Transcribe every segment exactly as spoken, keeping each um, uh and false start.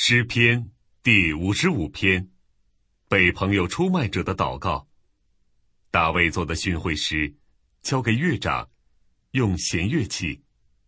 诗篇第五十五篇，被朋友出卖者的祷告。大卫做的训诲诗，交给乐长，用弦乐器。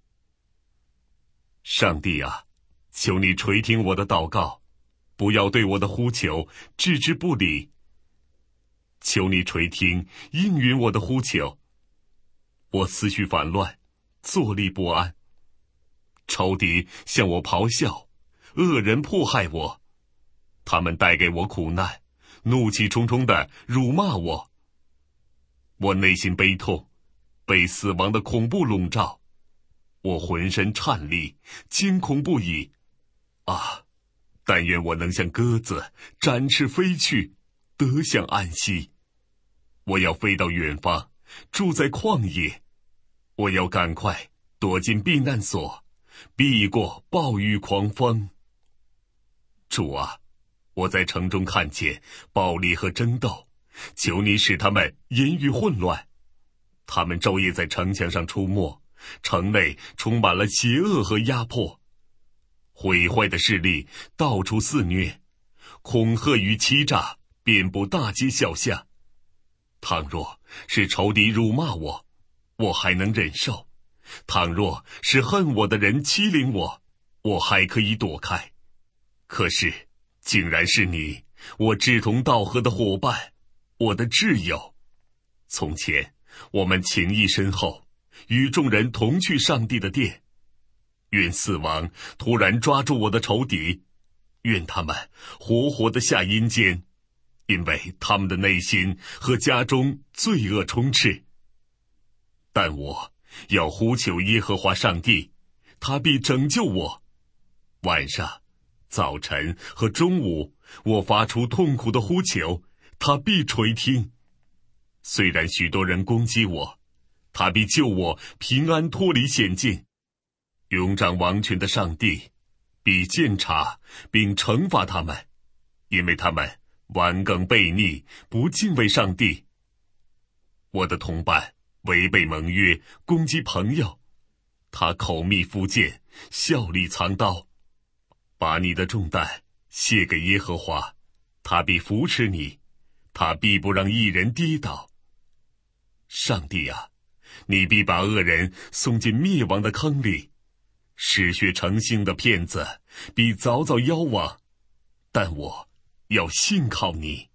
上帝啊，求你垂听我的祷告，不要对我的呼求置之不理。求你垂听，应允我的呼求。我思绪烦乱，坐立不安。仇敌向我咆哮，恶人迫害我，他们带给我苦难，怒气冲冲地辱骂我。我内心悲痛，被死亡的恐怖笼罩，我浑身颤栗，惊恐不已。啊，但愿我能像鸽子展翅飞去，得享安息。我要飞到远方，住在旷野。我要赶快躲进避难所，避过暴雨狂风。主啊，我在城中看见暴力和争斗，求你使他们言语混乱。他们昼夜在城墙上出没，城内充满了邪恶和压迫。毁坏的势力到处肆虐，恐吓与欺诈遍布大街小巷。倘若是仇敌辱骂我，我还能忍受；倘若是恨我的人欺凌我，我还可以躲开。可是竟然是你，我志同道合的伙伴，我的挚友。从前我们情谊深厚，与众人同去上帝的殿。愿死亡突然抓住我的仇敌，愿他们活活地下阴间，因为他们的内心和家中罪恶充斥。但我要呼求耶和华上帝，他必拯救我。晚上、早晨和中午，我发出痛苦的呼求，他必垂听。虽然许多人攻击我，他必救我平安脱离险境。勇掌王权的上帝必鉴察并惩罚他们，因为他们顽梗悖逆，不敬畏上帝。我的同伴违背盟约，攻击朋友，他口蜜腹剑，笑里藏刀。把你的重担卸给耶和华，他必扶持你，他必不让一人跌倒。上帝啊，你必把恶人送进灭亡的坑里，嗜血成性的骗子必早早夭亡，但我要信靠你。